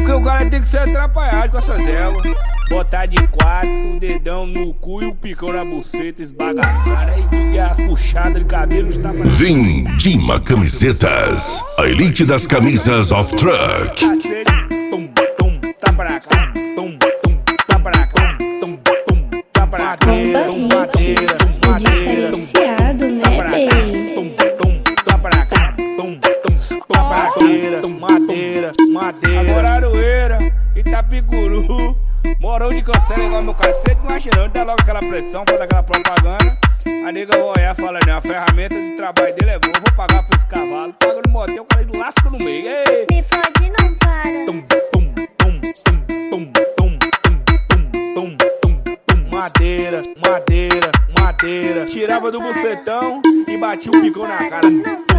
Porque o cara tem que ser atrapalhado com essas éguas. Botar de quatro, o dedão no cu e o picão na buceta, esbagaçar. Aí porque as puxadas de cabelo está pra... Vindima Camisetas, a elite das camisas off-truck. Tá pra cá, tá pra cá, tá pra cá. Bomba Hits, o diferenciado, né, bem? Tá pra cá, madeira. Agora Aroeira, Itapicuru, Morão de Cancela igual meu cacete, não acha não, dá logo aquela pressão, faz aquela propaganda. A nega vai olhar e fala, não, a ferramenta de trabalho dele é boa, vou pagar pra esse cavalo. Paga no motel, o cara lasca no meio. Ei. Me fode não para. Madeira. Tirava do bucetão e batia o picão na cara.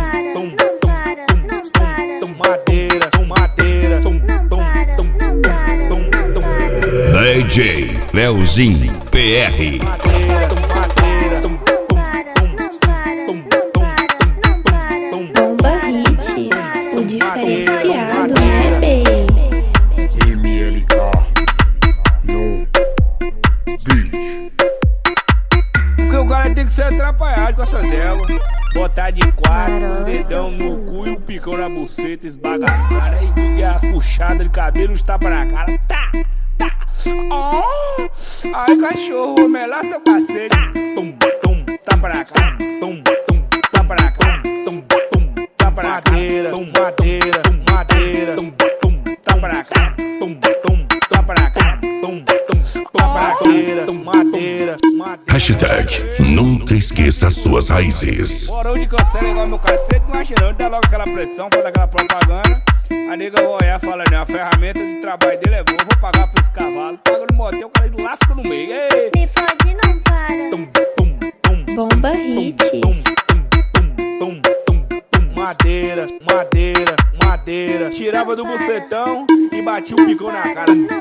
Madeira. DJ Leozinho PR. Bomba Hits, o diferenciado, né, bem? MLK no beat. Porque o cara tem que ser atrapalhado com essas éguas. Botar de quatro, o dedão no cu e o picão na buceta, esbagaçar. Aí porque as puxadas de cabelo está pra cara. Tá. Oh, ai cachorro, melar seu cacete. Tá pra cá, tá pra cá, tá pra cá. Madeira. Tá pra cá, tá pra cá, madeira. Hashtag nunca esqueça suas raízes. Morão de Cancela igual meu cacete, não acha não, dá logo aquela pressão, faz aquela propaganda. A nega vai olhar e fala, não, a ferramenta de trabalho dele é boa, vou pagar pra esse cavalo. Paga no motel, o cara lasca no meio. Ei. Me fode não para. Bomba Hits. Madeira. Tirava do bucetão e batia o picão na cara.